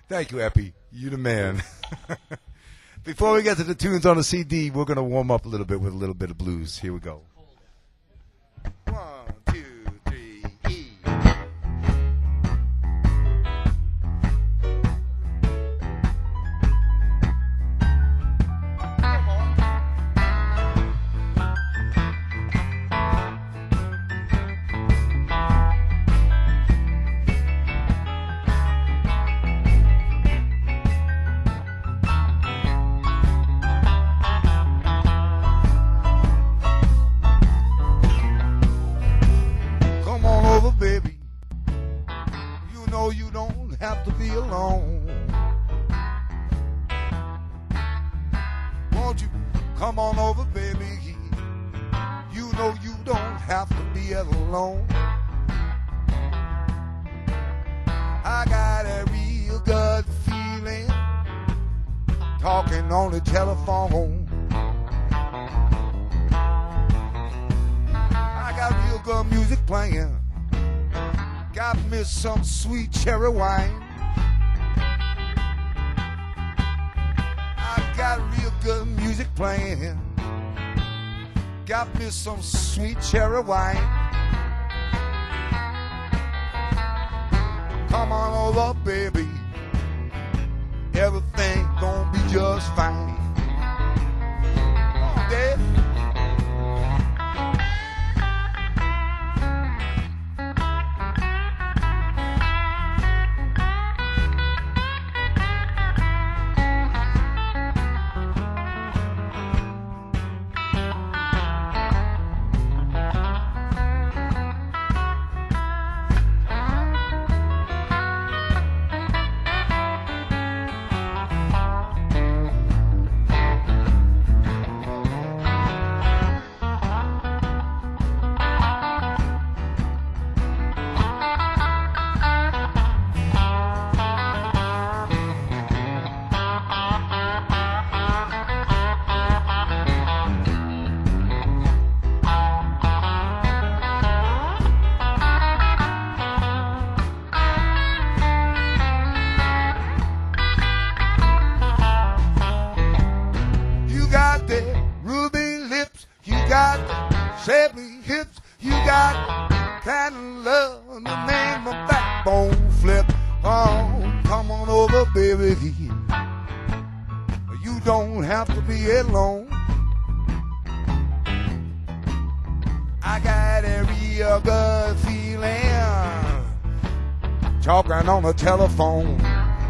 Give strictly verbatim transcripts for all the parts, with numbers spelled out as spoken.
Thank you, Epi. You the man. Before we get to the tunes on the C D, we're going to warm up a little bit with a little bit of blues. Here we go. One, two, three, E. Some sweet cherry wine. I got real good music playing. Got me some sweet cherry wine. Come on over, baby. Everything gonna be just fine. Come on, Dave. Talking on the telephone.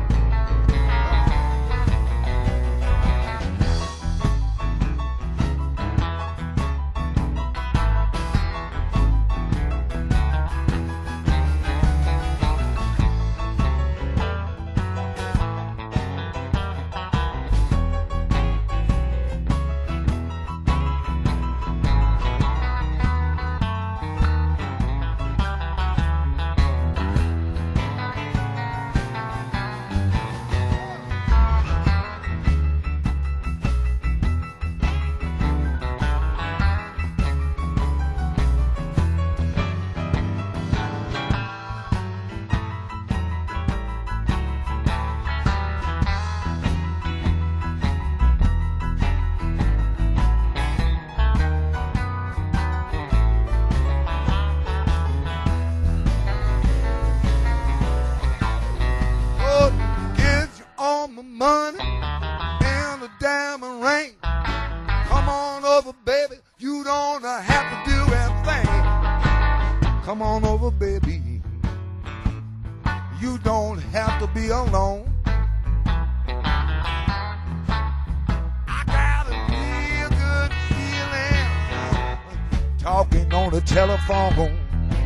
Telephone.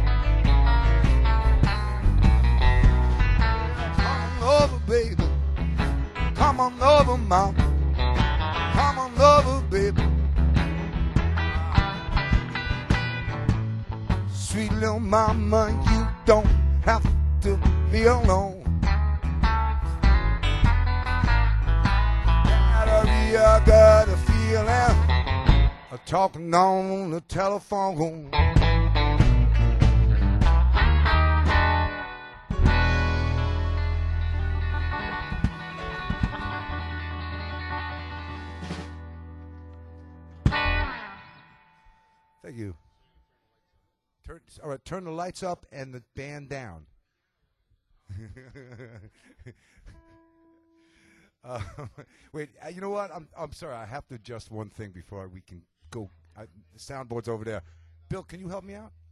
Come on over, baby. Come on over, mama. Come on over, baby. Sweet little mama, you don't have to be alone. Got a real good feeling. Talking on the telephone. Turn, all right, turn the lights up and the band down. uh, wait, uh, you know what? I'm I'm sorry. I have to adjust one thing before we can go. I, the soundboard's over there. Bill, can you help me out?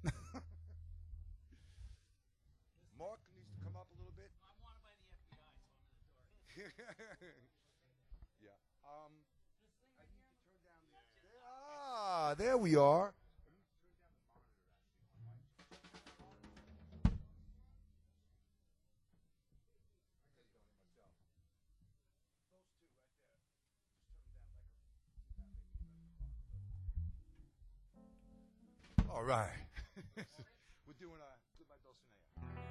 Mark needs to come up a little bit. I'm wanted by the F B I, so I'm in the door. Yeah. Um. I need to turn down the. Ah, there we are. All right. We're doing a Goodbye Dulcinea.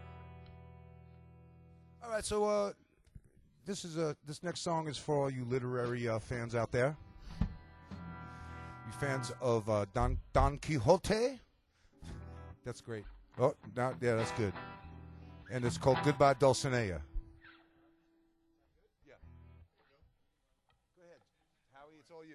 All right, so uh, this is a this next song is for all you literary uh, fans out there. You fans of uh, Don Don Quixote? That's great. Oh, now, yeah, that's good. And it's called Goodbye Dulcinea. Yeah. Go ahead, Howie. It's all you.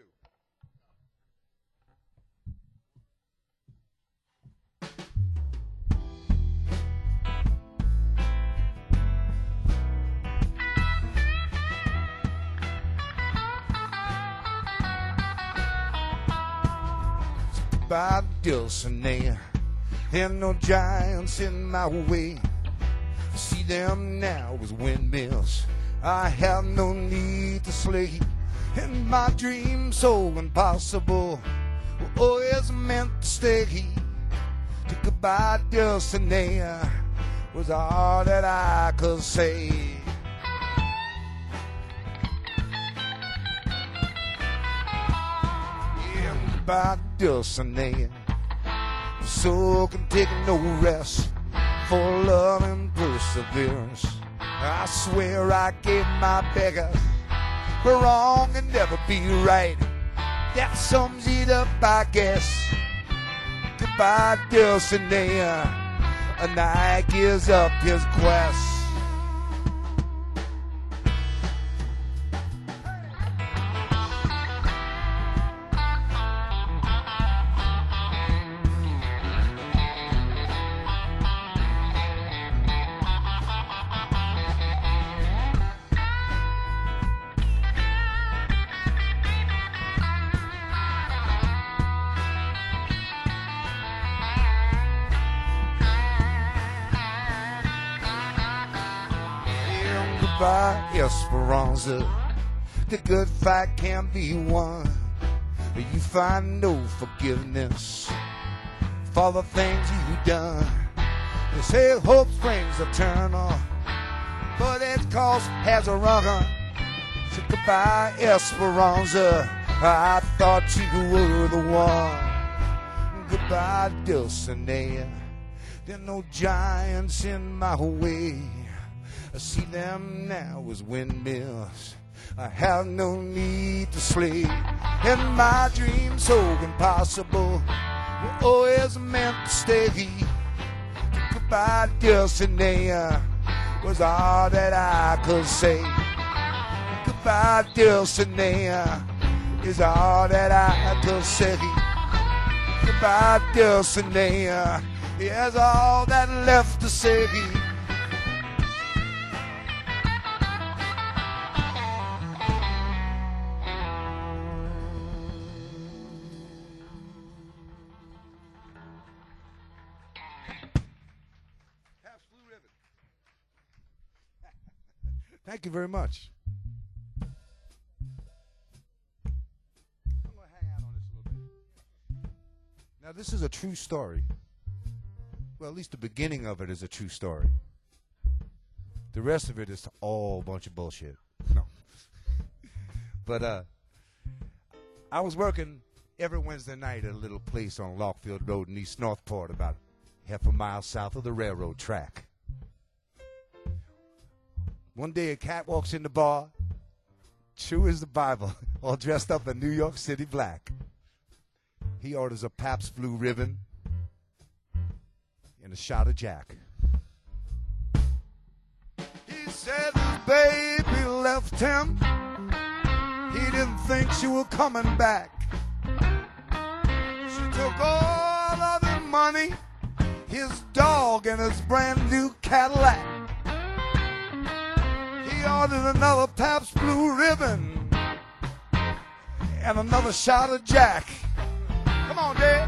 Goodbye Dulcinea, there are no giants in my way. I see them now as windmills I have no need to slay. And my dreams so impossible were always meant to stay. Goodbye Dulcinea was all that I could say. Yeah, goodbye Dulcinea, so can take no rest for love and perseverance. I swear I gave my beggars wrong and never be right. That sums it up, I guess. Goodbye Dulcinea, a knight gives up his quest. Goodbye Esperanza, the good fight can be won. You find no forgiveness for the things you've done. They say hope springs eternal, but its cost has a run. So goodbye Esperanza, I thought you were the one. Goodbye Dulcinea, there are no giants in my way. I see them now as windmills I have no need to slay. And my dreams so impossible were always meant to stay. Goodbye Dulcinea was all that I could say. Goodbye Dulcinea is all that I could say. Goodbye Dulcinea is all that left to say. Thank you very much. I'm going to hang out on this a little bit. Now, this is a true story. Well, at least the beginning of it is a true story. The rest of it is all a bunch of bullshit. No. But uh, I was working every Wednesday night at a little place on Lockfield Road in East Northport, about half a mile south of the railroad track. One day a cat walks in the bar, true as the Bible, all dressed up in New York City black. He orders a Pabst Blue Ribbon and a shot of Jack. He said his baby left him. He didn't think she was coming back. She took all of his money his dog and his brand new Cadillac. He ordered another Pabst Blue Ribbon and another shot of Jack. Come on, Dad.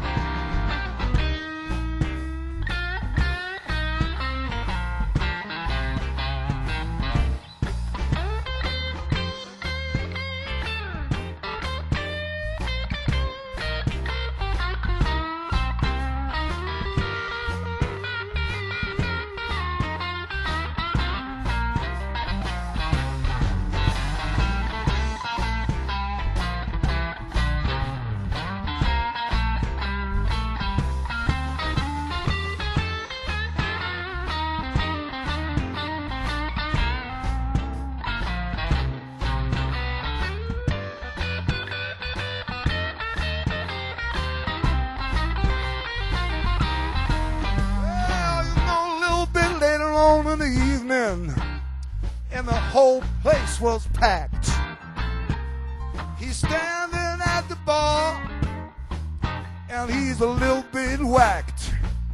In the evening, and the whole place was packed. He's standing at the bar, and he's a little bit whacked.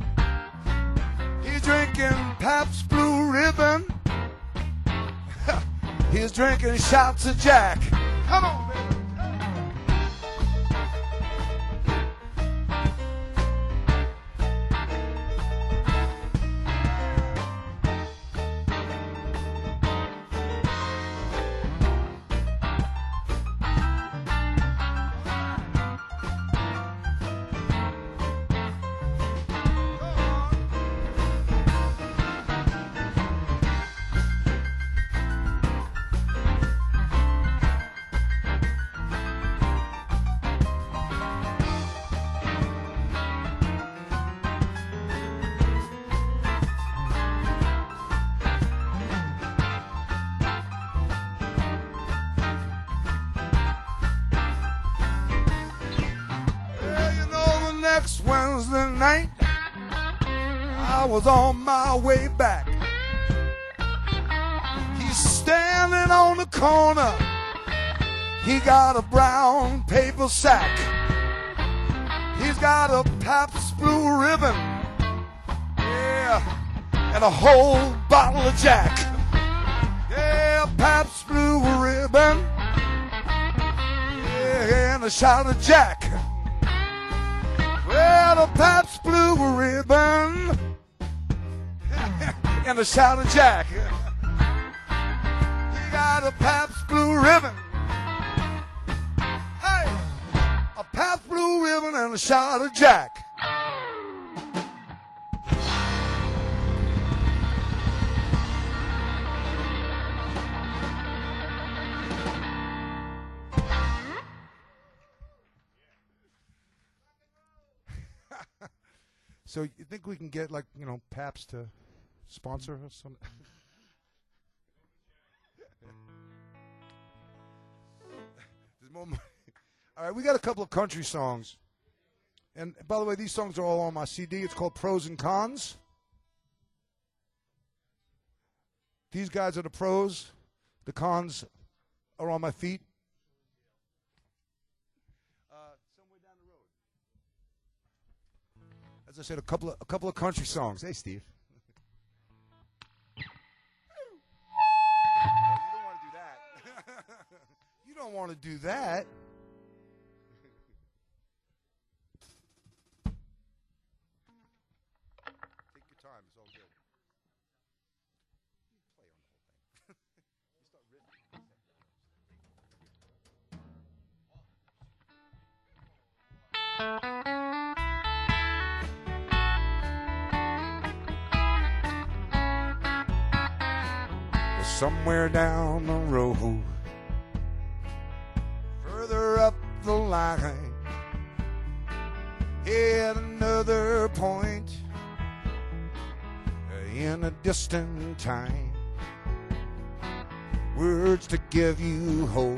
He's drinking Pabst Blue Ribbon. He's drinking shots of Jack. Come on, baby. Next Wednesday night, I was on my way back. He's standing on the corner. He got a brown paper sack. He's got a Pabst Blue Ribbon, yeah, and a whole bottle of Jack. Yeah, Pabst Blue Ribbon, yeah, and a shot of Jack. Well, a Pabst Blue Ribbon and a shot of Jack. He got a Pabst Blue Ribbon. Hey, a Pabst Blue Ribbon and a shot of Jack. So you think we can get, like, you know, Pabst to sponsor us? Some... There's more money. All right, we got a couple of country songs. And by the way, these songs are all on my C D. It's called Pros and Cons. These guys are the pros. The cons are on my feet. As I said, a couple of a couple of country songs. Hey, Steve. You don't want to do that. You don't want to do that. Take your time. It's all good. Play on the whole thing. You start somewhere down the road, further up the line, at another point in a distant time, words to give you hope,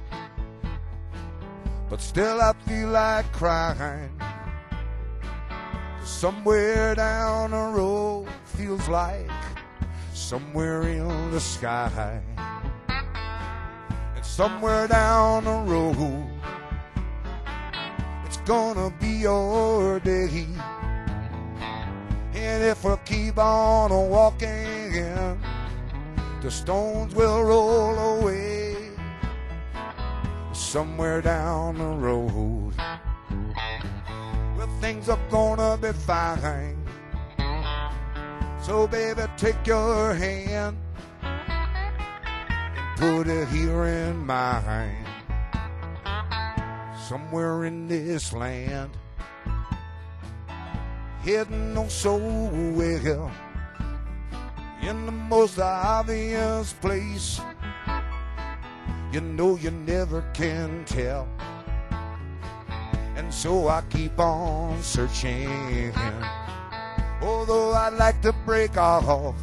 but still I feel like crying. Somewhere down the road feels like somewhere in the sky, and somewhere down the road it's gonna be your day, And if we keep on walking, the stones will roll away somewhere down the road. Well, things are gonna be fine. So baby, take your hand and put it here in mine. Somewhere in this land, heading on so well, in the most obvious place, you know you never can tell. And so I keep on searching, although I'd like to break off.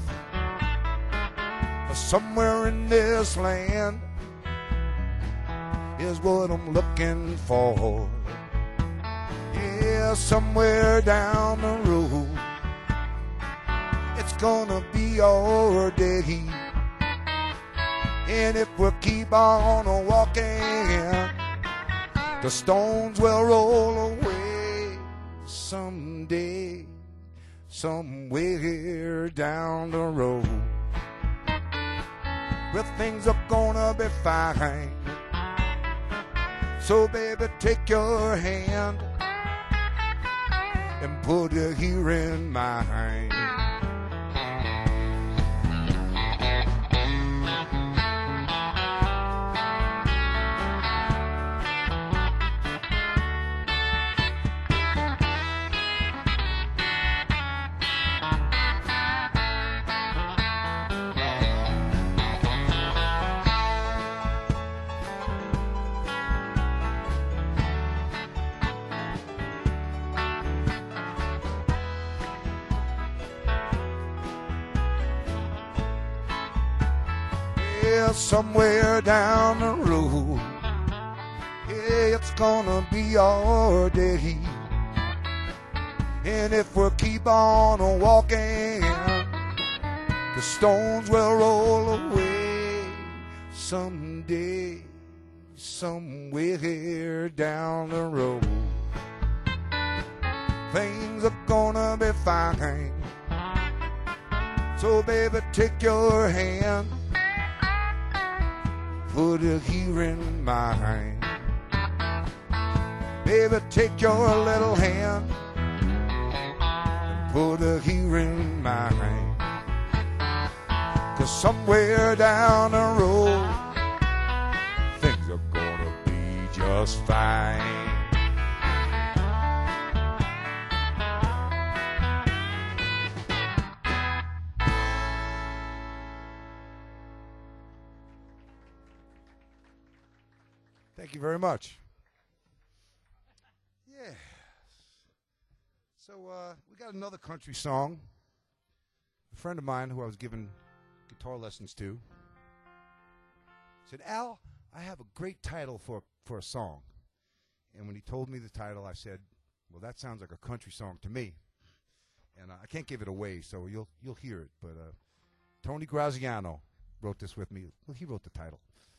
Somewhere in this land is what I'm looking for. Yeah, somewhere down the road, it's gonna be our day. And if we keep on walking, the stones will roll away someday, somewhere down the road, where things are gonna be fine. So baby, take your hand and put it here in mine. Somewhere down the road, yeah, it's gonna be our day. And if we keep on walking, the stones will roll away someday, somewhere down the road. Things are gonna be fine. So baby, take your hand, put it here in mine. Baby, take your little hand and put it here in mine. 'Cause somewhere down the road, things are gonna be just fine. Thank you very much. Yeah. So uh, we got another country song. A friend of mine who I was giving guitar lessons to said, "Al, I have a great title for, for a song." And when he told me the title, I said, "Well, that sounds like a country song to me." And uh, I can't give it away, so you'll you'll hear it. But uh, Tony Graziano wrote this with me. Well, he wrote the title.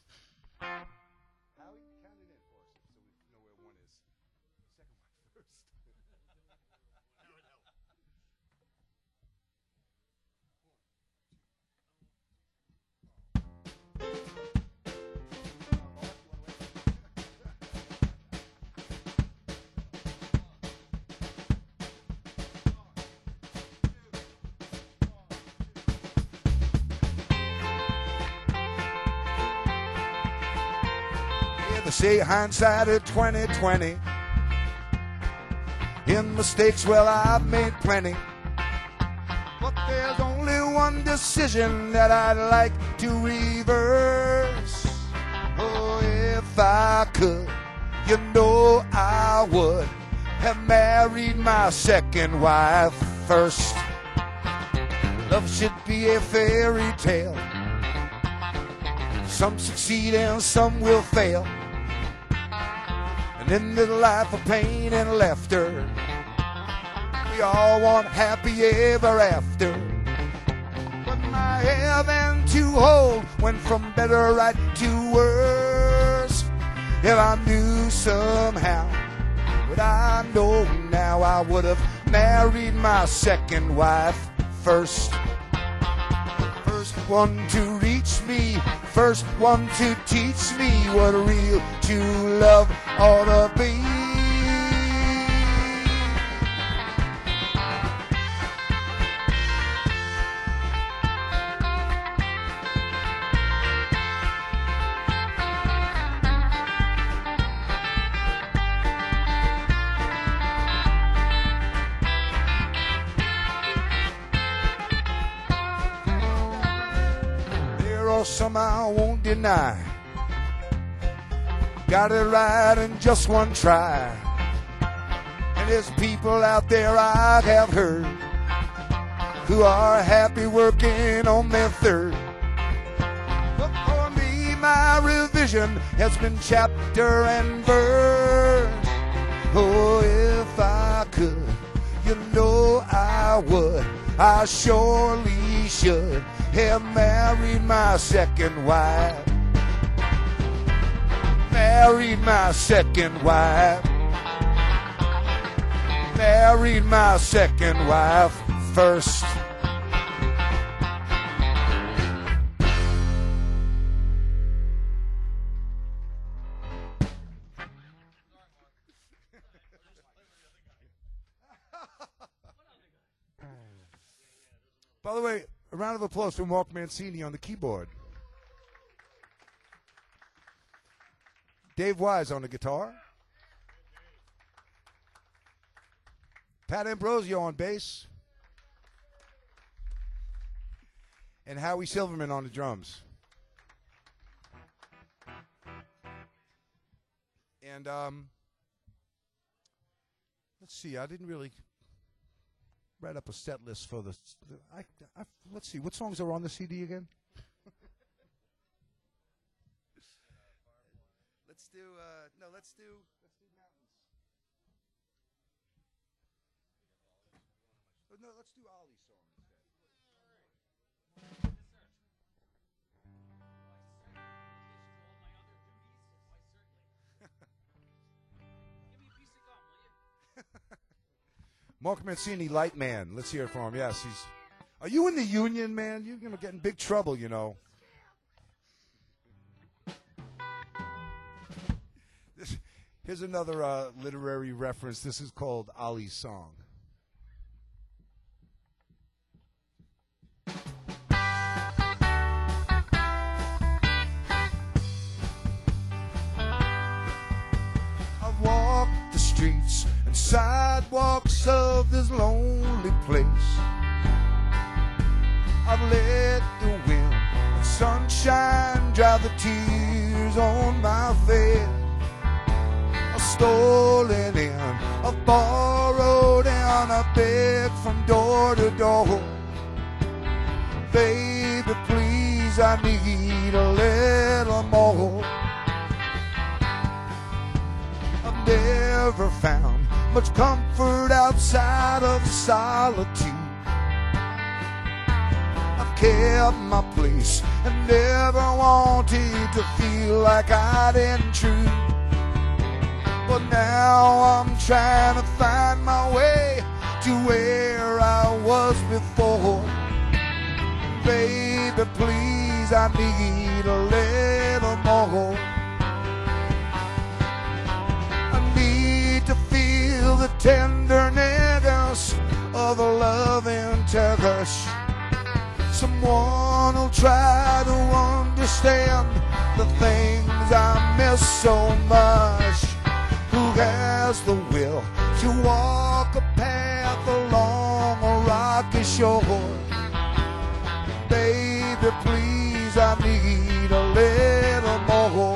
Say hindsight at twenty twenty. In mistakes, well, I've made plenty. But there's only one decision that I'd like to reverse. Oh, if I could, you know I would have married my second wife first. Love should be a fairy tale. Some succeed and some will fail. And in this life of pain and laughter, we all want happy ever after. But my heaven to hold went from better right to worse. If I knew somehow what I know now, I would have married my second wife first. First one to reach me, first one to teach me what real true love ought to be. Some I won't deny, got it right in just one try. And there's people out there I have heard who are happy working on their third. But for me, my revision has been chapter and verse. Oh, if I could, you know I would, I surely should have married my second wife. Married my second wife. Married my second wife first. By the way, a round of applause for Mark Mancini on the keyboard. Dave Wise on the guitar. Pat Ambrosio on bass. And Howie Silverman on the drums. And um, let's see, I didn't really write up a set list for the. I, I, let's see, what songs are on the C D again? let's do. Uh, no, let's do. Let's do Mountains. Oh, no, let's do Ollie's song instead. Mark Mancini, Light Man. Let's hear it for him. Yes, he's. Are you in the union, man? You're gonna get in big trouble, you know. This, here's another uh, literary reference. This is called Ollie's Song. I've walked the streets and sidewalks of this lonely place. I've let the wind and sunshine dry the tears on my face. I've stolen in, I've borrowed and I've begged from door to door. Baby, please, I need a little more. I've never found much comfort outside of solitude. I've kept my place and never wanted to feel like I'd intrude. But now I'm trying to find my way to where I was before. Baby, please, I need a little more. The tenderness of a loving touch. Someone who'll try to understand the things I miss so much. Who has the will to walk a path along a rocky shore. Baby, please, I need a little more.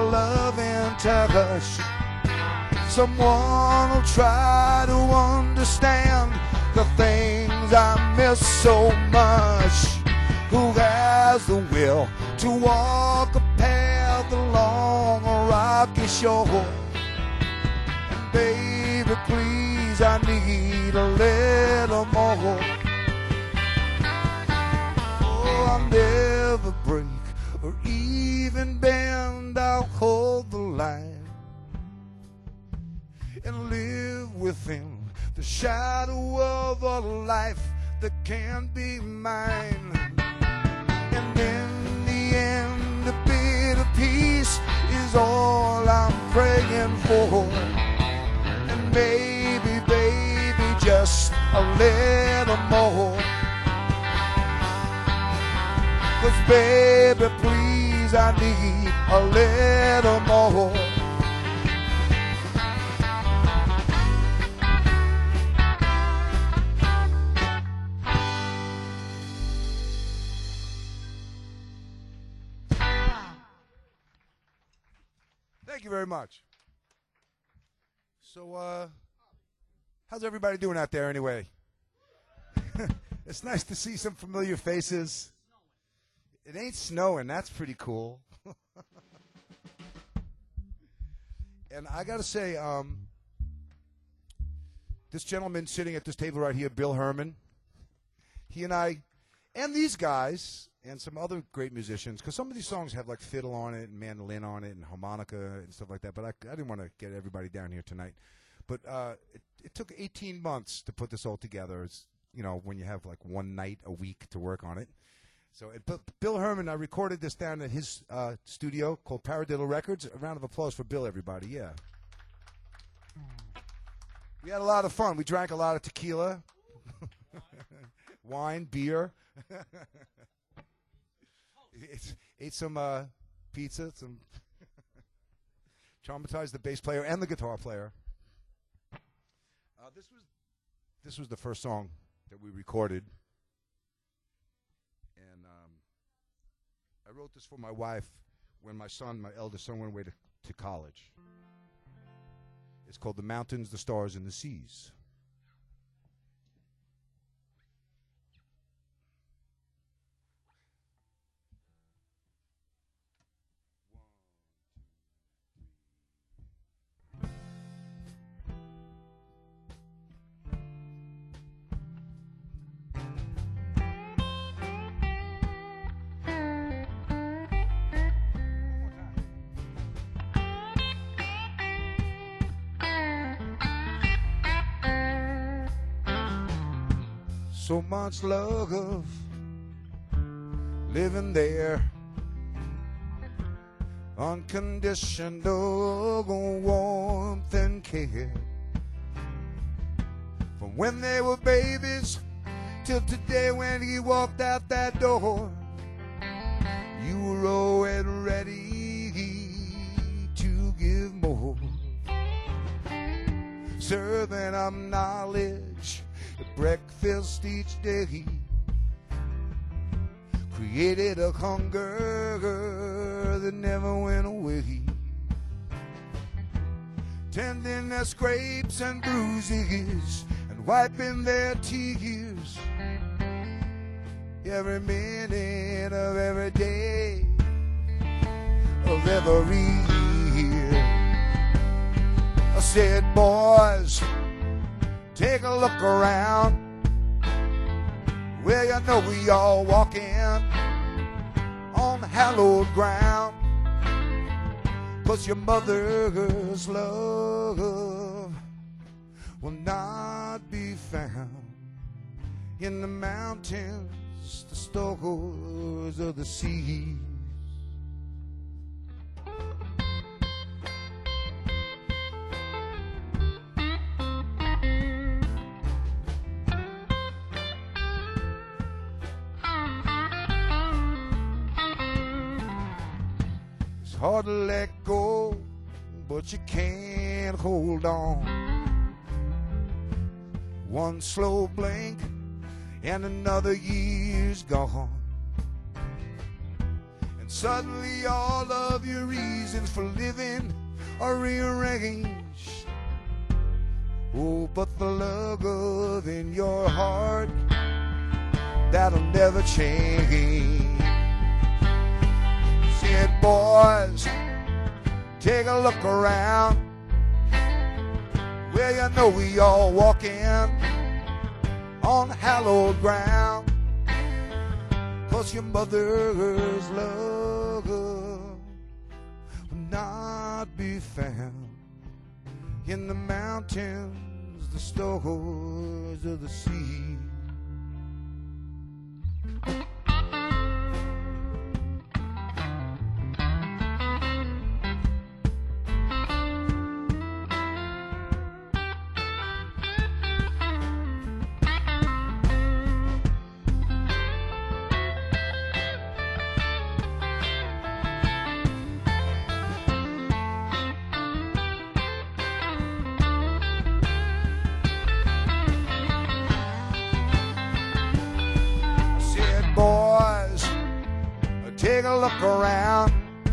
loving touch. Someone will try to understand the things I miss so much. Who has the will to walk a path along a rocky shore? And baby, please, I need a little more. Oh, I'll never break or even bend. I'll hold the line and live within the shadow of a life that can be mine. And in the end, a bit of peace is all I'm praying for. And maybe, baby, just a little more. 'Cause baby, please, I need a little more. Thank you very much. So, uh, how's everybody doing out there anyway? It's nice to see some familiar faces. It ain't snowing. That's pretty cool. And I got to say, um, this gentleman sitting at this table right here, Bill Herman, he and I, and these guys, and some other great musicians, because some of these songs have like fiddle on it and mandolin on it and harmonica and stuff like that, but I, I didn't want to get everybody down here tonight. But uh, it, it took eighteen months to put this all together. It's, you know, when you have like one night a week to work on it. So it, but Bill Herman, I recorded this down at his uh, studio called Paradiddle Records. A round of applause for Bill, everybody. Yeah. We had a lot of fun. We drank a lot of tequila, wine, beer. Ate, ate some uh, pizza, some traumatized the bass player and the guitar player. Uh, this was this was the first song that we recorded, and um, I wrote this for my wife when my son, my eldest son, went away to, to college. It's called "The Mountains, the Stars, and the Seas." So much love living there, unconditional warmth and care. From when they were babies till today when he walked out that door, you were always ready to give more, serving up knowledge at breakfast each day, created a hunger that never went away, tending their scrapes and bruises and wiping their tears every minute of every day of every year. I said, boys, take a look around where you know we all walking on hallowed ground, 'cause your mother's love will not be found in the mountains, the stars of the sea. Hard to let go, but you can't hold on. One slow blink and another year's gone. And Suddenly all of your reasons for living are rearranged. Oh, but the love in your heart, that'll never change. Said, boys, take a look around. Well, you know we all walking on hallowed ground, 'cause your mother's love will not be found in the mountains, the stores of the sea. Take a look around.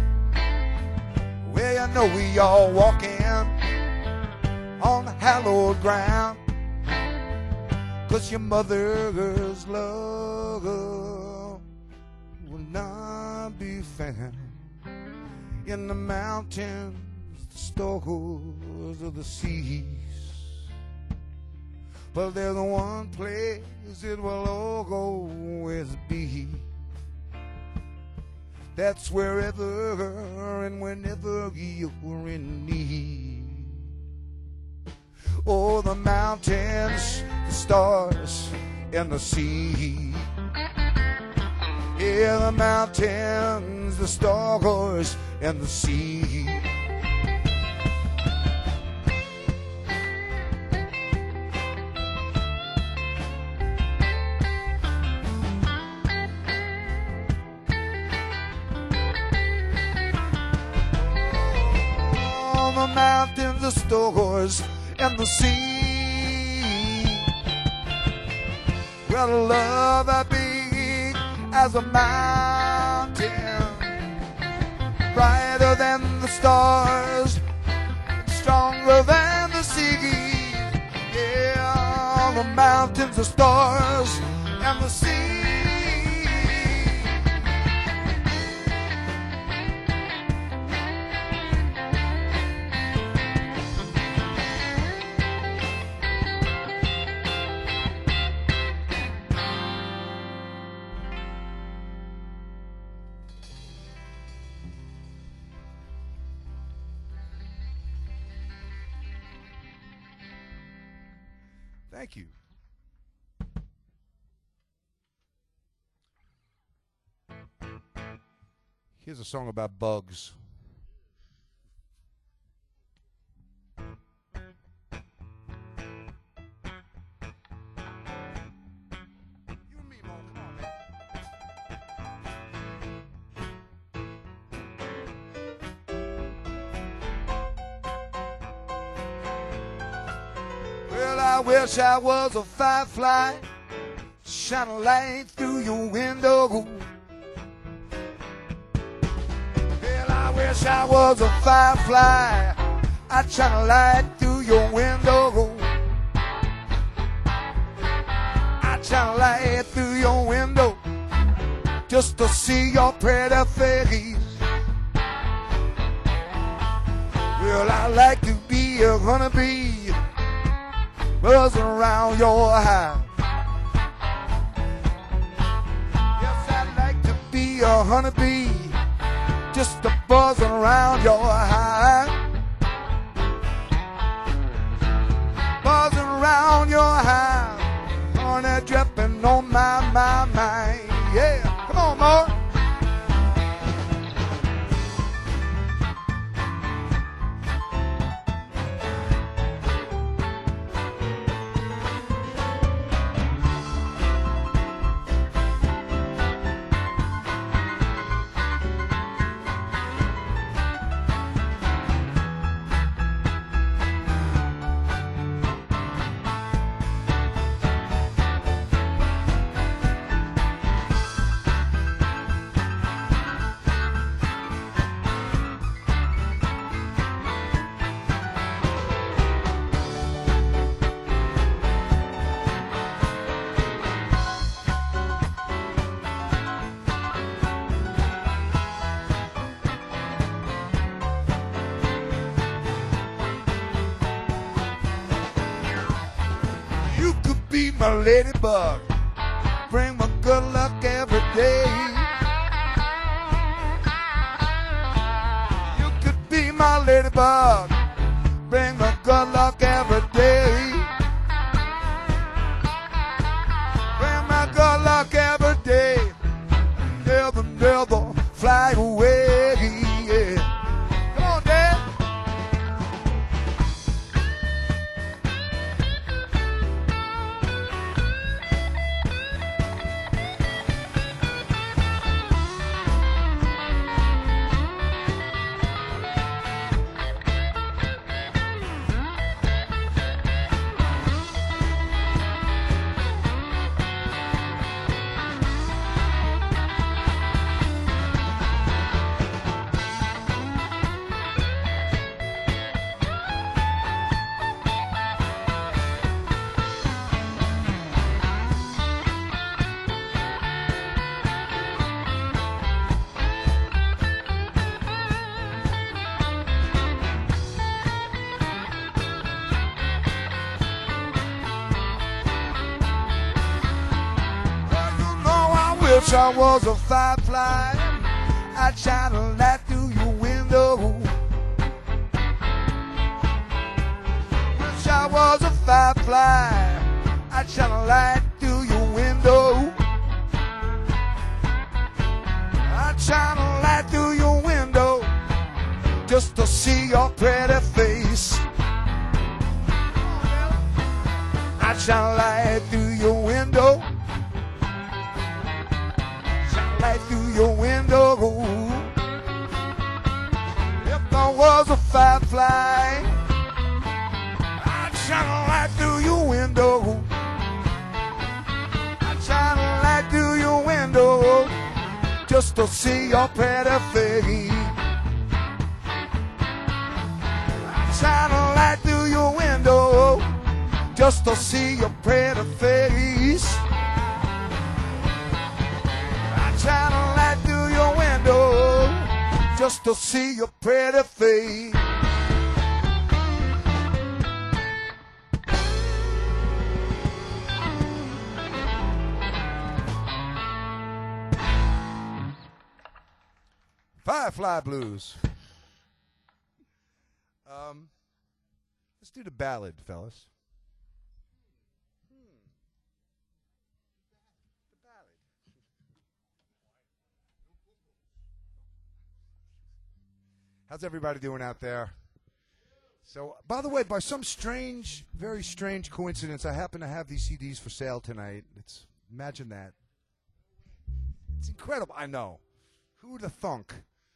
Well, you know we all walking on hallowed ground, 'cause your mother's love will not be found in the mountains, the stores of the seas. But there's one place it will always be. That's wherever and whenever you're in need. Oh, the mountains, the stars, and the sea. Yeah, the mountains, the stars, and the sea. The mountains, the stars, and the sea. Well, the love that big as a mountain, brighter than the stars, stronger than the sea. Yeah, the mountains, the stars, and the sea. Thank you. Here's a song about bugs. You and me, Mo, come on, man. Well, I wish I was a firefly, shine a light through your window. Well, I wish I was a firefly, I'd shine a light through your window. I'd shine a light through your window just to see your pretty face. Well, I like to be a honeybee, buzzing around your hive. Yes, I'd like to be a honeybee, just a buzzing around your hive. Buzzing around your hive, honey dripping on my, my mind. Yeah, come on, Mark. be my ladybug, bring my good luck every day. You could be my ladybug, bring my good luck every day. Bring my good luck every day. Never, never fly away. Yeah. Come on, Dad. Wish I was a firefly, I'd shine a light through your window. Wish I was a firefly, I'd shine a light through your window. I'd shine a light through your window just to see your pretty face. I'd shine a light through your window, light through your window. If I was a firefly, I'd shine a light through your window. I'd shine a light through your window just to see your pretty face. I'd shine a light through your window just to see your pretty face. Shine a light through your window just to see your pretty face. Firefly Blues. Um, let's do the ballad, fellas. How's everybody doing out there? So, by the way, by some strange, very strange coincidence, I happen to have these C Ds for sale tonight. It's imagine that. It's incredible. I know. Who would have thunk?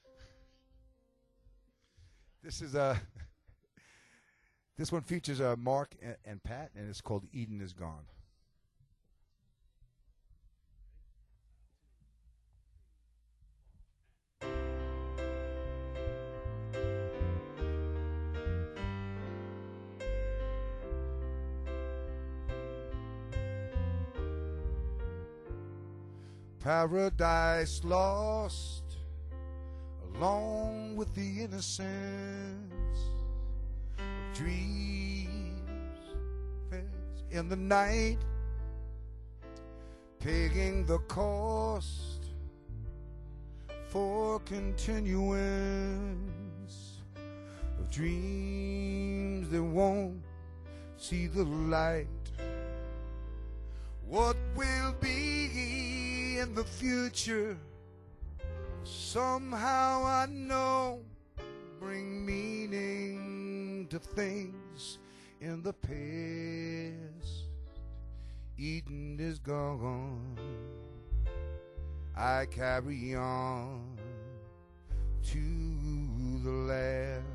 This is a. This one features uh, Mark and, and Pat, and it's called "Eden Is Gone." Paradise lost, along with the innocence of dreams in the night, paying the cost for continuance of dreams that won't see the light. What will be in the future, somehow I know, bring meaning to things in the past. Eden is gone, I carry on to the last.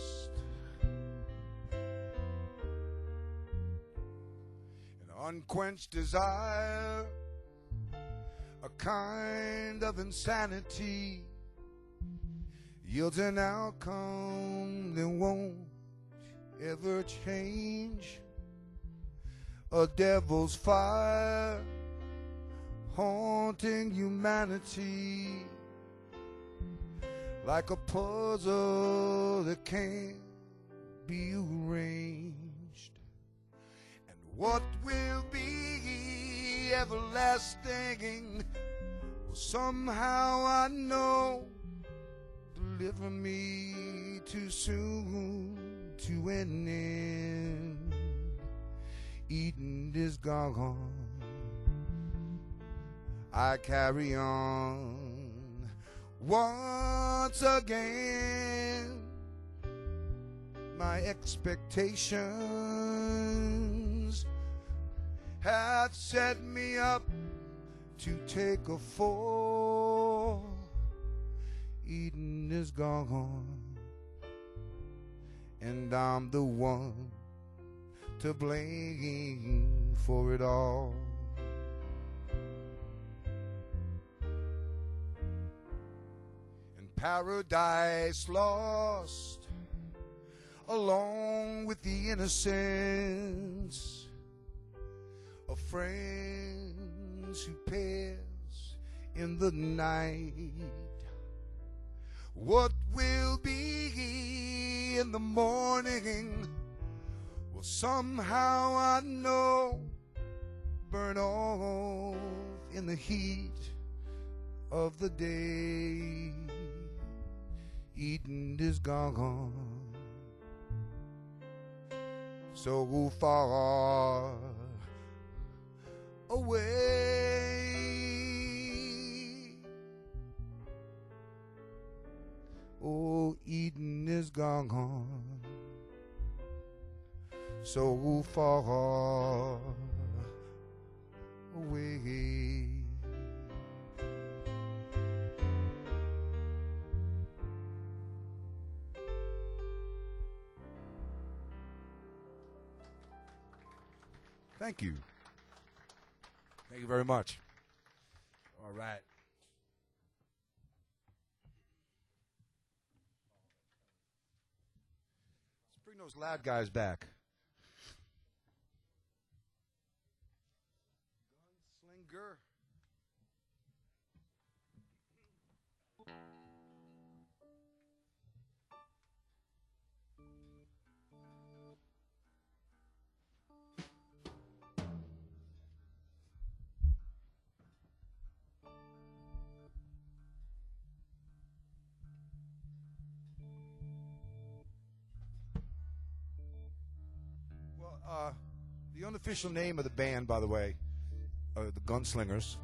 Unquenched desire, a kind of insanity, yields an outcome that won't ever change. A devil's fire haunting humanity, like a puzzle that can't be arranged. And What will be everlasting? Well, somehow I know, deliver me too soon to an end. Eden is gone. I carry on once again. My expectations have set me up to take a fall. Eden is gone, and I'm the one to blame for it all. And paradise lost, along with the innocence of friends who pass in the night. What will be in the morning? Well, somehow I know, burn off in the heat of the day. Eden is gone, so far away. Oh, Eden is gone, so far away. Thank you. Thank you very much. All right. Let's bring those loud guys back. Gunslinger. Uh, the unofficial name of the band, by the way, are the Gunslingers.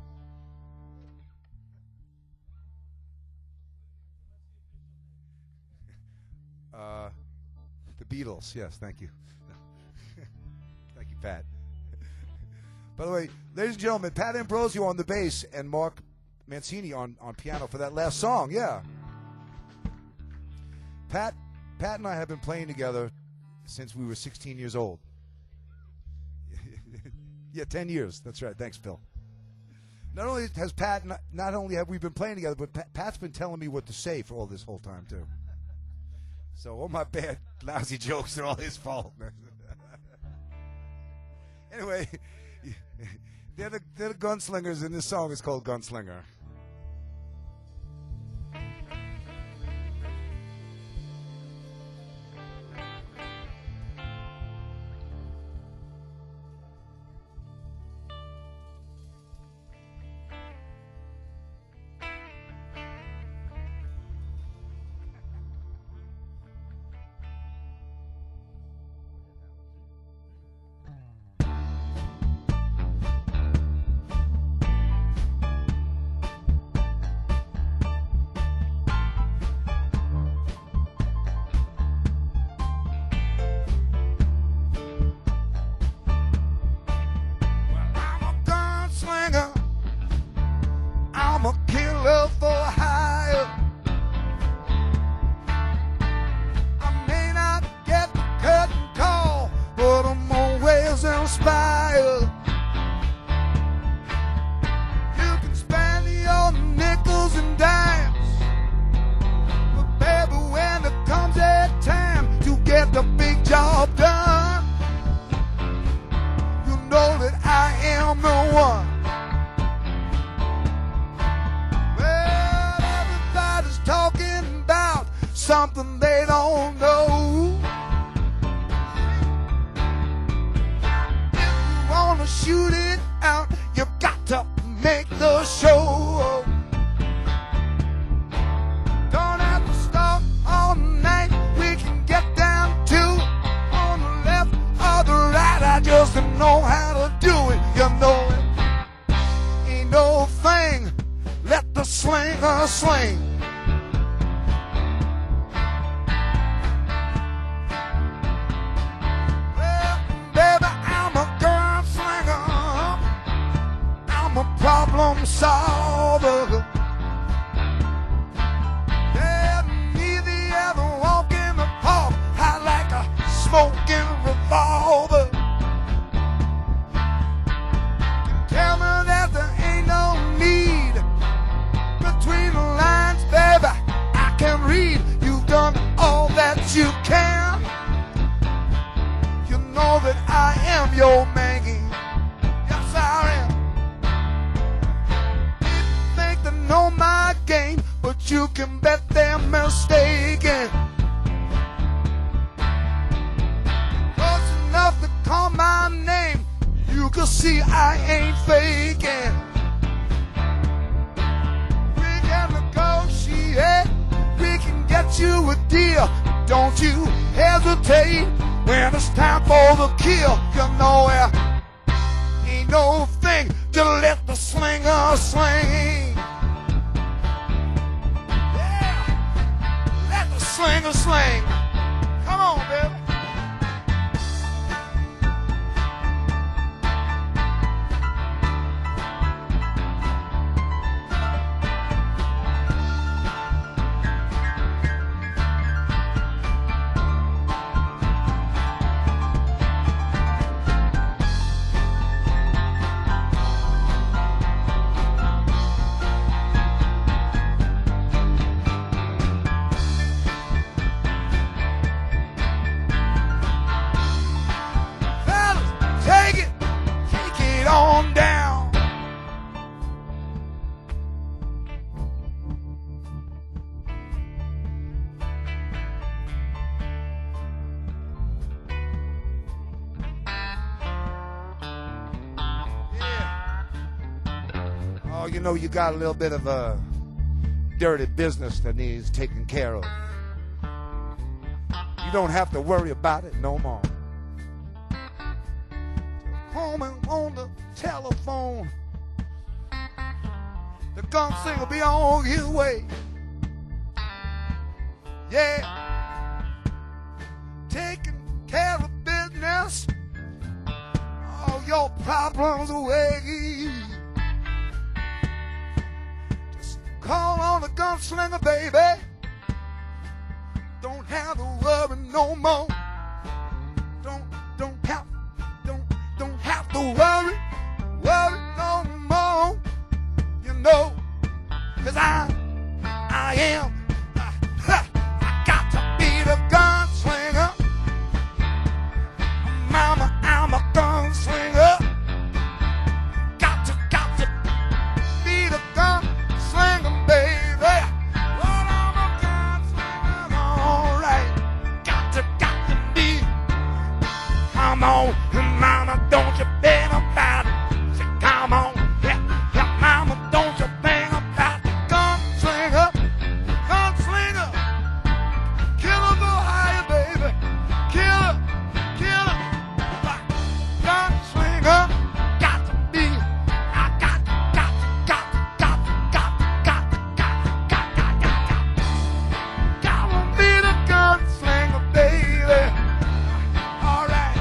Uh, the Beatles, yes, thank you. Thank you, Pat. By the way, ladies and gentlemen, Pat Ambrosio on the bass and Mark Mancini on, on piano for that last song, yeah. Pat, Pat and I have been playing together since we were sixteen years old. Yeah, ten years. That's right. Thanks, Bill. Not only has Pat, not, not only have we been playing together, but Pat, Pat's been telling me what to say for all this whole time, too. So all my bad, lousy jokes are all his fault. Anyway, they're the, they're the Gunslingers, and this song is called Gunslinger. I'm a killer for hire. I may not get the curtain call, but I'm always inspired. You can spend your nickels and dimes, but baby, when it comes a time to get the big job done, you know that I am the one. Talking about something they don't know. If know how to do it, you know it. Ain't no thing, let the slinger sling. Well, baby, I'm a gunslinger. I'm a problem solver. Yeah, neither ever walk in the park. I like a smoking revolver. Tell me that there ain't no need. Between the lines, baby, I can read. You've done all that you can. You know that I am your Maggie. Yes, I am. People think they know my game, but you can bet they're mistaken. Close enough to call my name, you can see I ain't faking. We can negotiate, we can get you a deal. Don't you hesitate when it's time for the kill. You know there ain't no thing to let the slinger sling. Yeah, let the slinger sling. Come on, baby. You know you got a little bit of a dirty business that needs taken care of. You don't have to worry about it no more. Just call me on the telephone. The gunslinger will be on his way. Yeah, taking care of business, all your problems away. Call on the gunslinger, baby. Don't have to worry no more. Don't, don't have, don't, don't have to worry, worry no more. You know, 'cause I, I am, I, I got to be the gunslinger. Mama, I'm a gunslinger. Got to, got to be the gunslinger. Slinger, baby. Well, I'm a gunslinger, all right. Got to, got to be. Come on, mama, don't you think about it. Say, come on, yeah, yeah, mama, don't you think about the gunslinger, gunslinger. Killer, go higher, baby. Killer, killer. Gunslinger, got to be. I got to, got to, got to, got to. Gunslinger, baby. All right.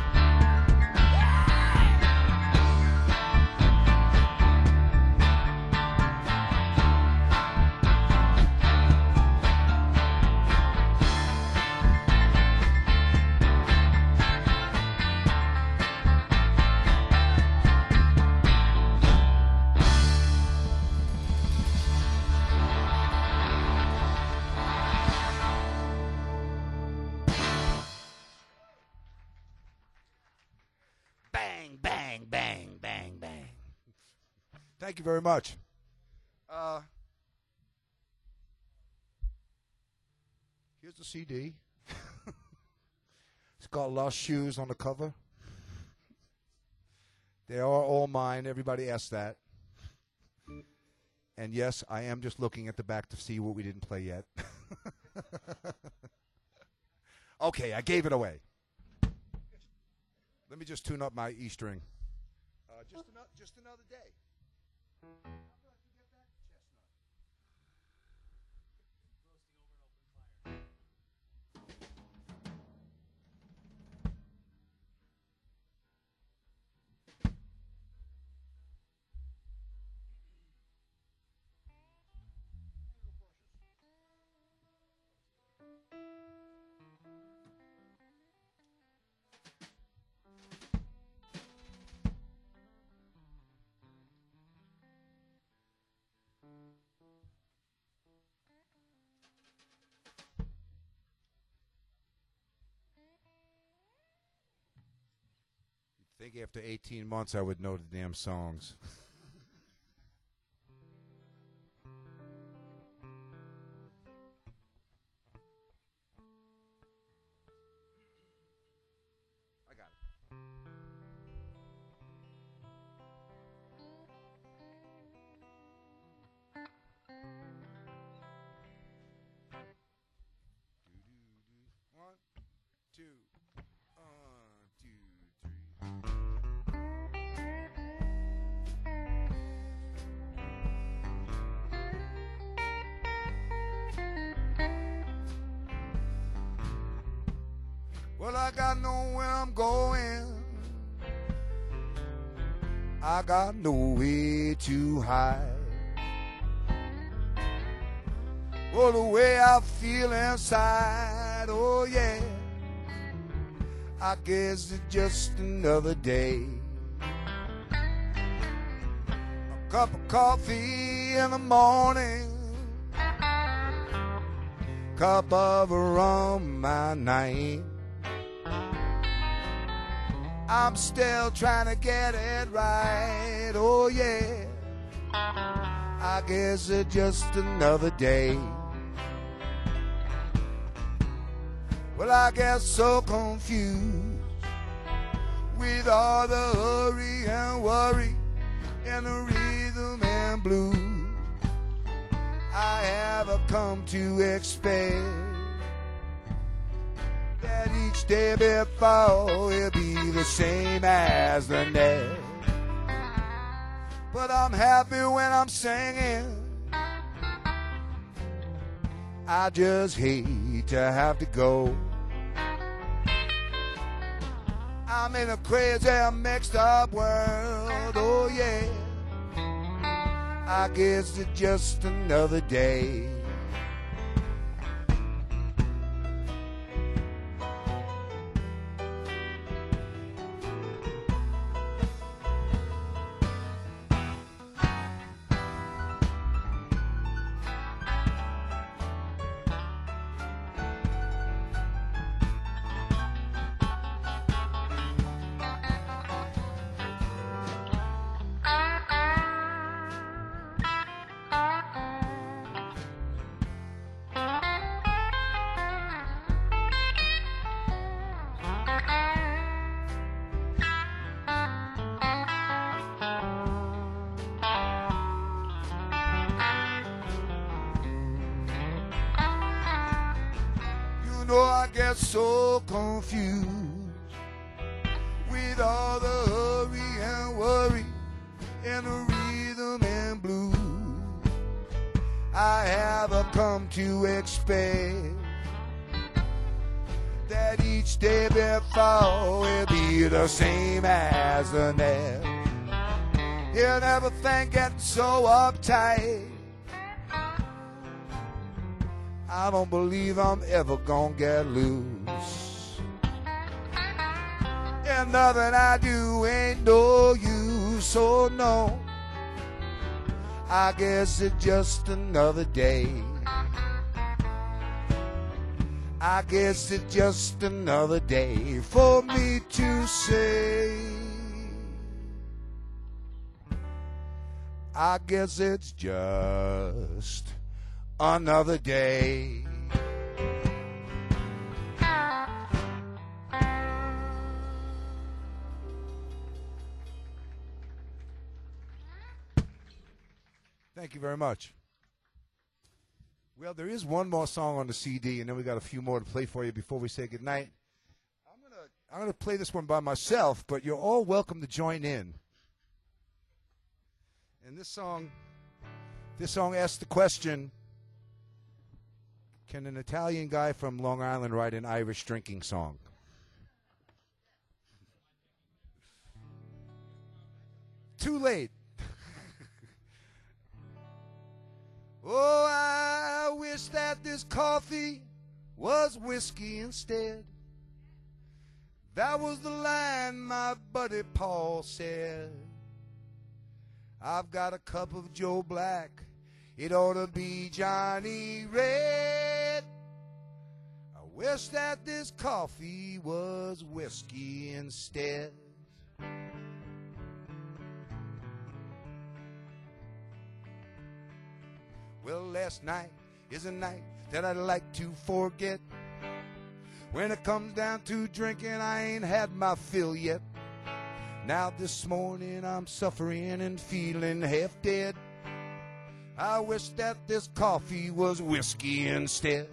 Bang, bang, bang, bang, bang. Thank you very much. Uh, here's the C D. It's got Lost Shoes on the cover. They are all mine. Everybody asked that. And yes, I am just looking at the back to see what we didn't play yet. Okay, I gave it away. Let me just tune up my E string. Uh, just, another, just another day. I think after eighteen months I would know the damn songs. I got it. One, two, one, two, three. Well, I got nowhere I'm going. I got nowhere to hide. Oh, the way I feel inside, oh yeah, I guess it's just another day. A cup of coffee in the morning, cup of rum my night. I'm still trying to get it right, oh yeah, I guess it's just another day. Well, I get so confused with all the hurry and worry and the rhythm and blues. I have come to expect that each day before will be the same as the next. But I'm happy when I'm singing. I just hate to have to go. I'm in a crazy, mixed up world, oh yeah, I guess it's just another day. You know I get so confused with all the hurry and worry and the rhythm and blues. I have come to expect that each day before will be the same as the next. And everything getting so uptight, I don't believe I'm ever gonna get loose. And nothing I do ain't no use, so no, I guess it's just another day. I guess it's just another day for me to say, I guess it's just another day. Thank you very much. Well, there is one more song on the C D, and then we got a few more to play for you before we say goodnight. I'm gonna I'm going to play this one by myself, but you're all welcome to join in. And this song, this song asks the question, can an Italian guy from Long Island write an Irish drinking song? Too late. Oh, I wish that this coffee was whiskey instead. That was the line my buddy Paul said. I've got a cup of Joe Black. It ought to be Johnny Red. I wish that this coffee was whiskey instead. Well, last night is a night that I'd like to forget. When it comes down to drinking, I ain't had my fill yet. Now this morning I'm suffering and feeling half dead. I wish that this coffee was whiskey instead.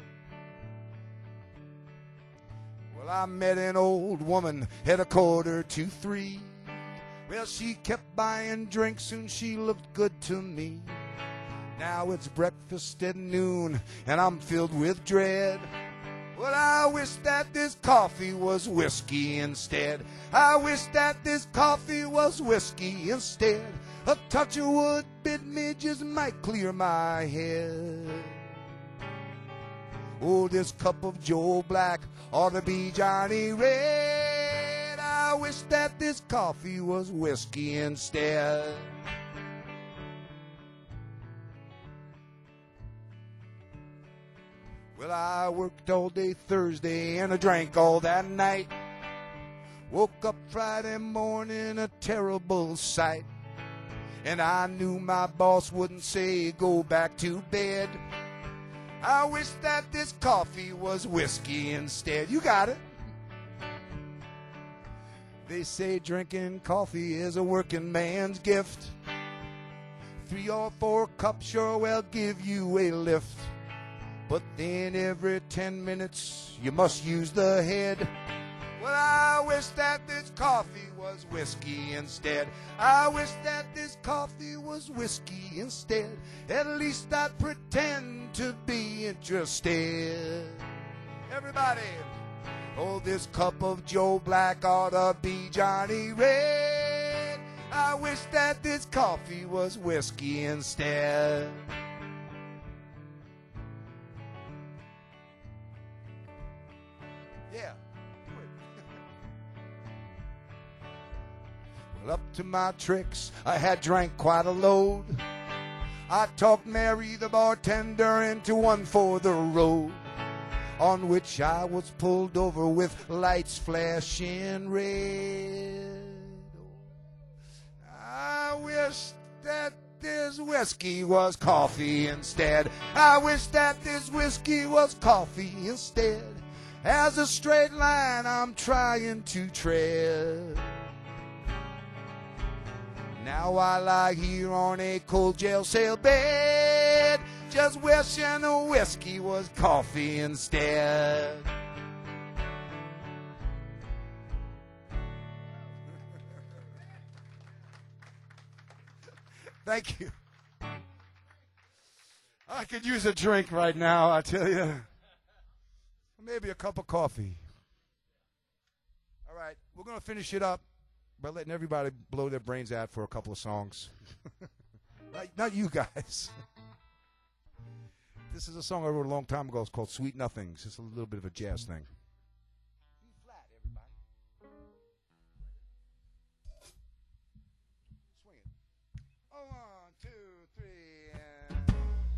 Well, I met an old woman at a quarter to three. Well, she kept buying drinks and she looked good to me. Now it's breakfast at noon and I'm filled with dread. Well, I wish that this coffee was whiskey instead. I wish that this coffee was whiskey instead. A touch of wood bit midges might clear my head. Oh, this cup of Joe Black ought to be Johnny Red. I wish that this coffee was whiskey instead. Well, I worked all day Thursday and I drank all that night. Woke up Friday morning a terrible sight. And I knew my boss wouldn't say go back to bed. I wish that this coffee was whiskey instead. You got it. They say drinking coffee is a working man's gift. Three or four cups sure will give you a lift. But then every ten minutes you must use the head. Well, I wish that this coffee was whiskey instead. I wish that this coffee was whiskey instead. At least I'd pretend to be interested. Everybody, oh, this cup of Joe Black ought to be Johnny Red. I wish that this coffee was whiskey instead. Yeah. Well, up to my tricks, I had drank quite a load. I talked Mary the bartender into one for the road, on which I was pulled over with lights flashing red. I wish that this whiskey was coffee instead. I wish that this whiskey was coffee instead. As a straight line I'm trying to tread. Now I lie here on a cold jail cell bed, just wishing the whiskey was coffee instead. Thank you. I could use a drink right now, I tell you. Maybe a cup of coffee. All right, we're going to finish it up by letting everybody blow their brains out for a couple of songs. not, not you guys. This is a song I wrote a long time ago. It's called Sweet Nothings. It's a little bit of a jazz thing. E flat, everybody. Swing it. Oh, one, two, three, and...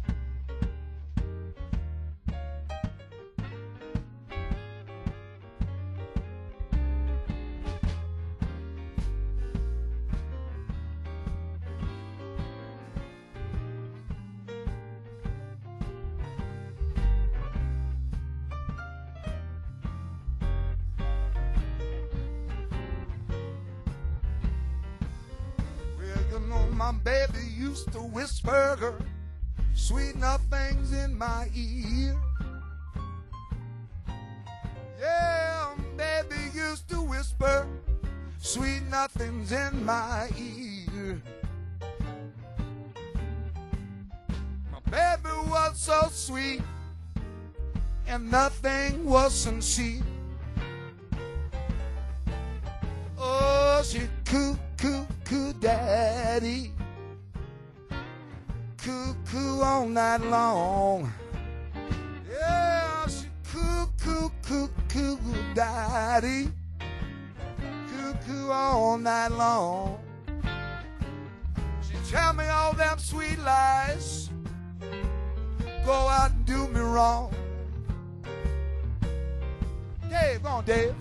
My baby used to whisper sweet nothings in my ear. Yeah, baby used to whisper sweet nothings in my ear. My baby was so sweet, and nothing was sincere. Oh, she coo, coo, coo, daddy. Coo, coo all night long. Yeah, she coo, coo, coo, coo, daddy. Coo, coo all night long. She tell me all them sweet lies. Go out and do me wrong. Dave, go on, Dave.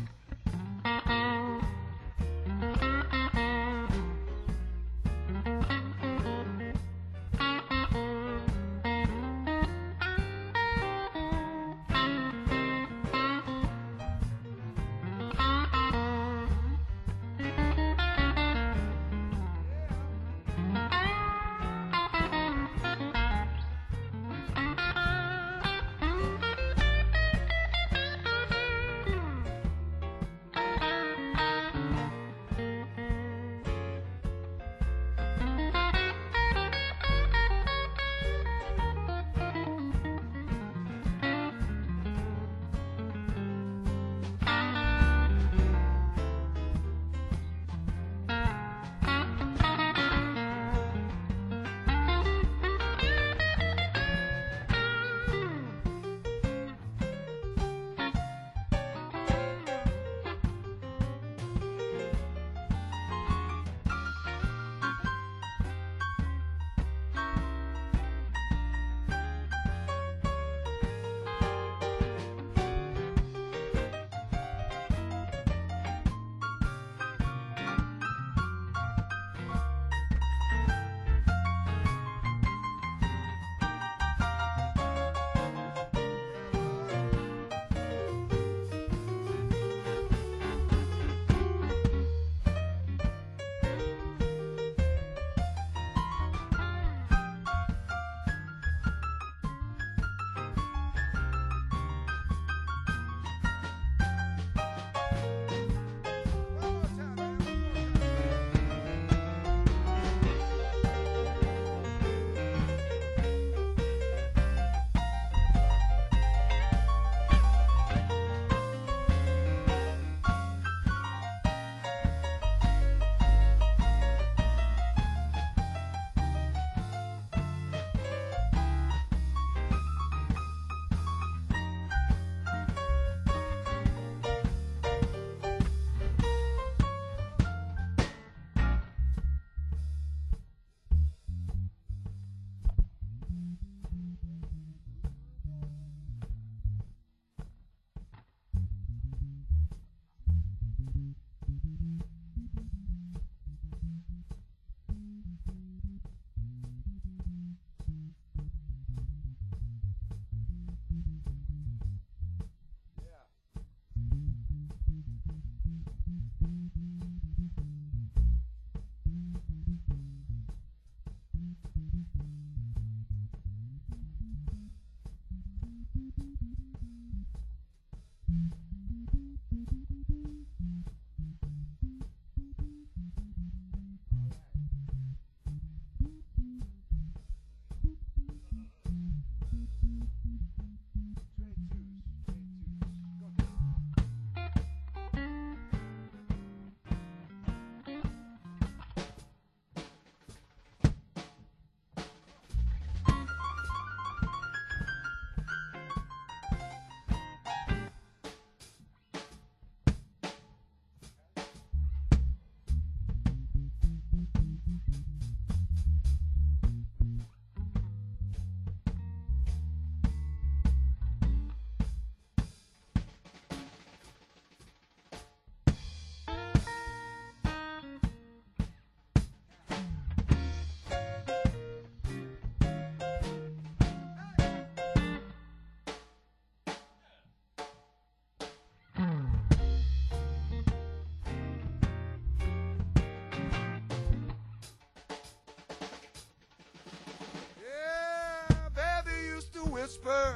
whisper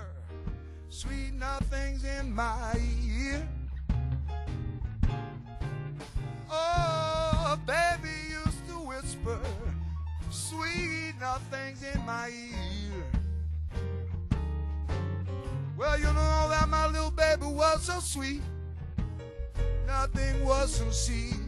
sweet nothings in my ear. Oh, things in my ear. Well, you know that my little baby was so sweet. Nothing was sincere.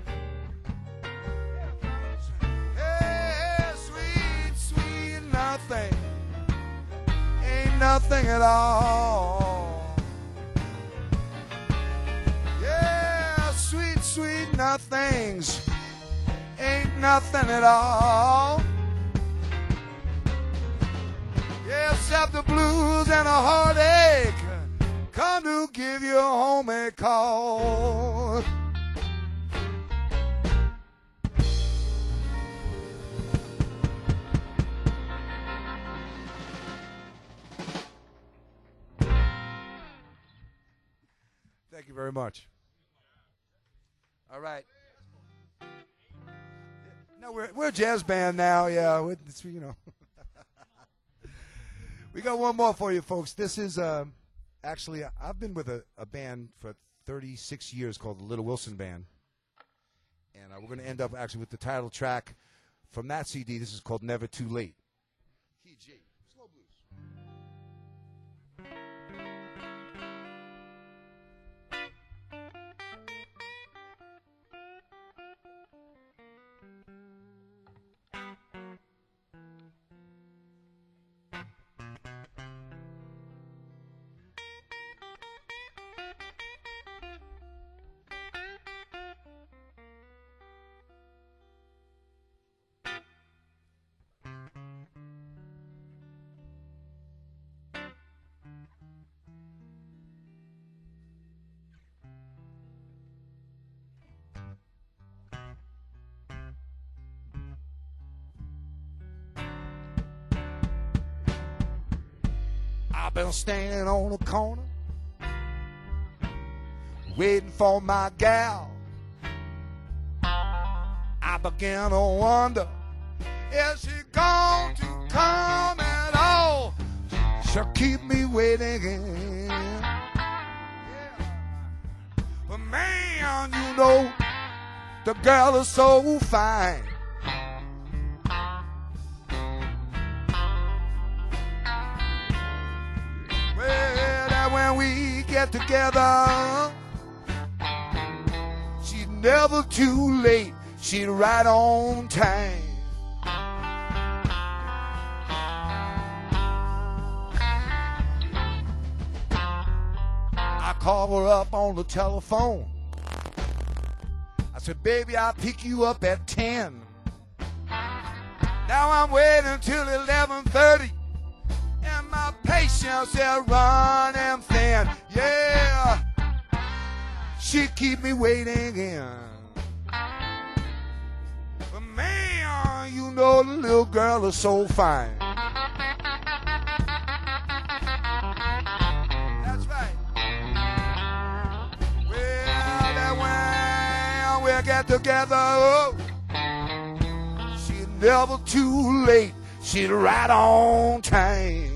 Hey, sweet, sweet nothing. Ain't nothing at all. Yeah, sweet, sweet nothings. Ain't nothing at all. Yeah, except the blues and a heartache. Come to give you home a call. Thank you very much. All right. No, we're we're a jazz band now. Yeah, it's, you know. We got one more for you, folks. This is uh, actually I've been with a, a band for thirty-six years called the Little Wilson Band, and uh, we're going to end up actually with the title track from that C D. This is called Never Too Late. Key G, slow blues. I've been standing on the corner waiting for my gal. I began to wonder, is she going to come at all? She'll keep me waiting. Yeah. But man, you know, the girl is so fine. When we get together, she's never too late. She's right on time. I call her up on the telephone. I said, baby, I'll pick you up at ten. Now I'm waiting till eleven thirty. And my patience is running thin. Yeah, she keep me waiting in. But man, you know the little girl is so fine. That's right. Well, that when we'll get together, oh, she's never too late. She's right on time.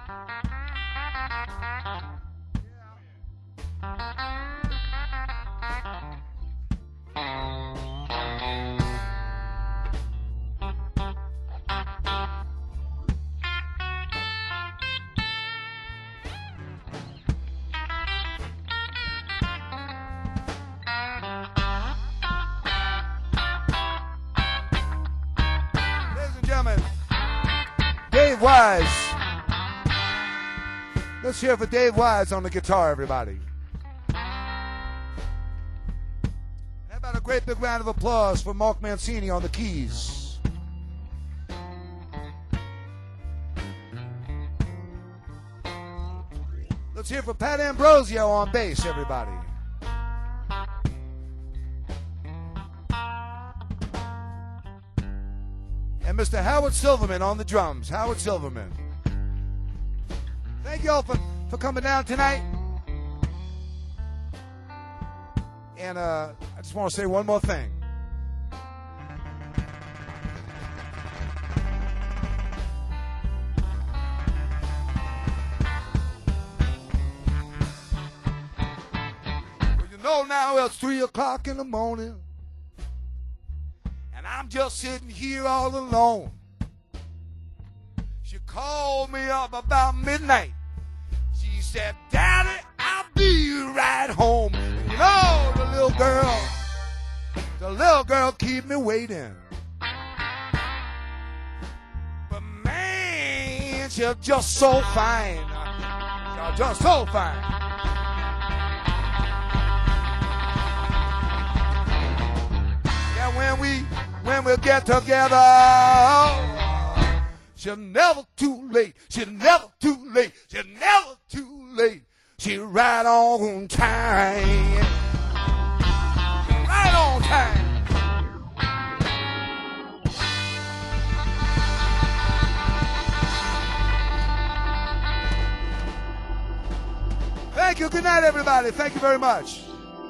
Dave Wise. Let's hear it for Dave Wise on the guitar, everybody. How about a great big round of applause for Mark Mancini on the keys? Let's hear it for Pat Ambrosio on bass, everybody. And Mister Howard Silverman on the drums. Howard Silverman. Thank you all for, for coming down tonight. And uh, I just want to say one more thing. Well, you know now it's three o'clock in the morning. I'm just sitting here all alone. She called me up about midnight. She said, Daddy, I'll be right home. You know, the little girl, the little girl keep me waiting. But man, she's just so fine. She's just so fine. Yeah, when we When we get together, she's never too late. She's never too late. She's never too late. She's right on time. Right on time. Thank you. Good night, everybody. Thank you very much.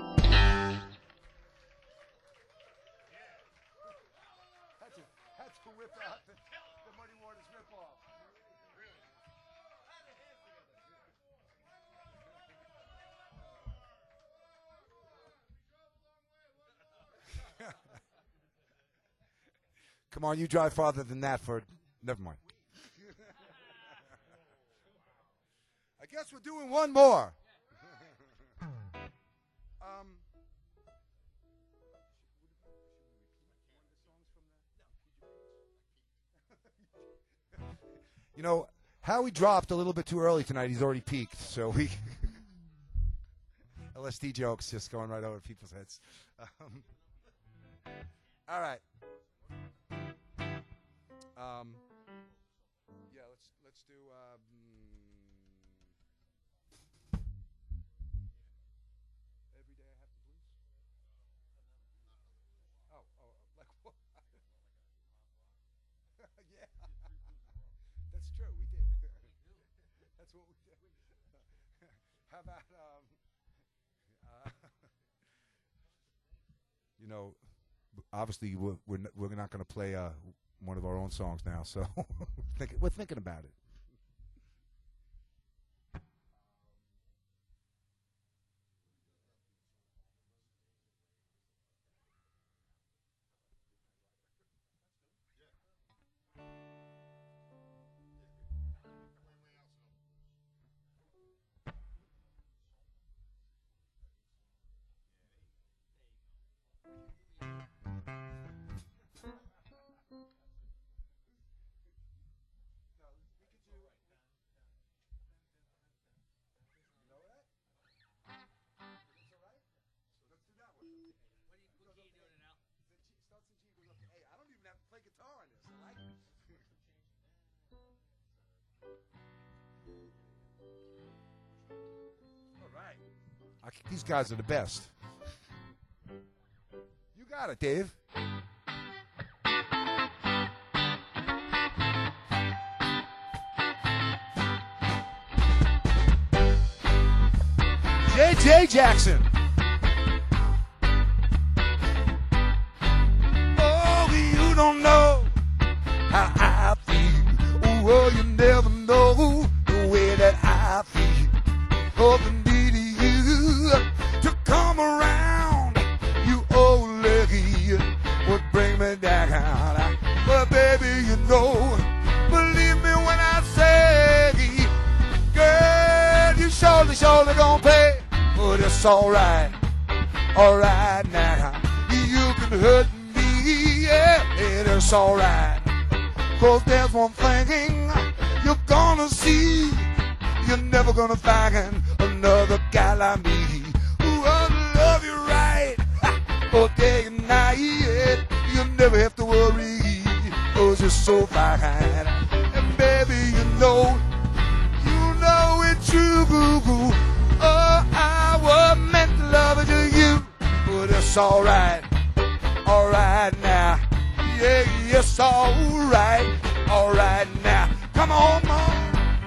Come on, you drive farther than that for... Never mind. I guess we're doing one more. um, you know, Howie dropped a little bit too early tonight. He's already peaked, so we... L S D jokes just going right over people's heads. Um, all right. Um, yeah, let's let's do. Um, Every day I have the blues. Oh, oh, like what? Yeah, that's true. We did. That's what we did. How about um, uh, you know, obviously we're we're, we're not going to play uh. one of our own songs now, so we're thinking about it. I, these guys are the best. You got it, Dave. J J Jackson. Oh, you don't know how I feel. Oh, you never know the way for the needy you to come around. You old lady would bring me down. But baby, you know, believe me when I say, girl, you surely, surely gonna pay. But it's alright, alright now. You can hurt me, yeah, it is alright. Cause there's one thing you're gonna see. You're never gonna find another guy like me who will love you right, all day and night. You never have to worry, cause you're so fine. And baby, you know, you know it's true. Oh, I was meant to love it to you. But it's alright, alright now. Yeah, it's alright, alright now. Come on, mom.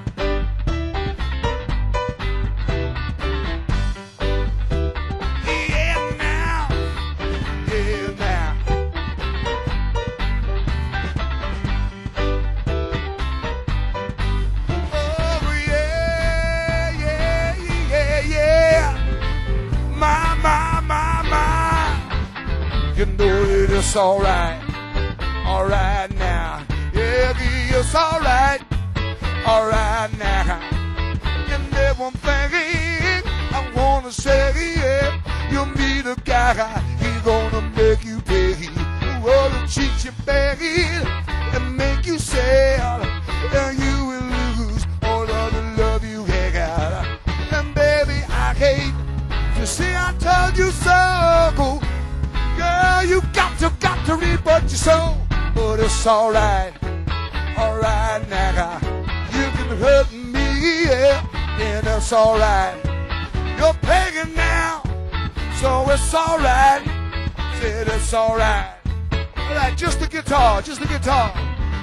You know it is alright, alright now. Yeah, it's alright, alright now. And there's one thing I wanna say, yeah, you'll meet a guy, he's gonna make you pay. Wanna treat you bad and make you sad, and you will lose all of the love you got. And baby, I hate to say I told you so. Girl, you got to, got to read what you sow. But it's alright, alright now. You can hurt me, yeah, and it's alright. You're paying now, so it's alright. Said it's alright. Alright, just the guitar, just the guitar.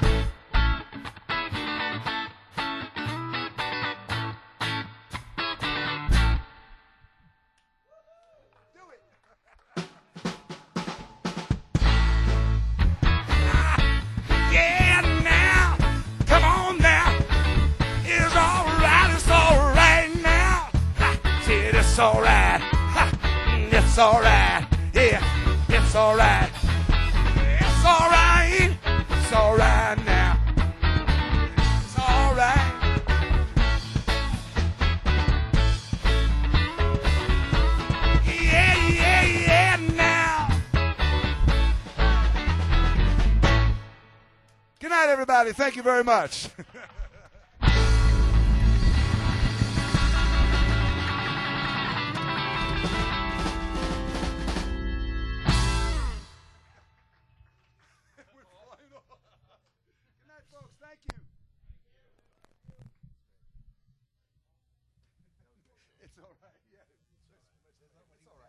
It's alright, it's alright, yeah, it's alright, it's alright, it's alright now, it's alright. Yeah, yeah, yeah, now. Good night, everybody. Thank you very much. Thank you. It's all right. Yeah. It's all right.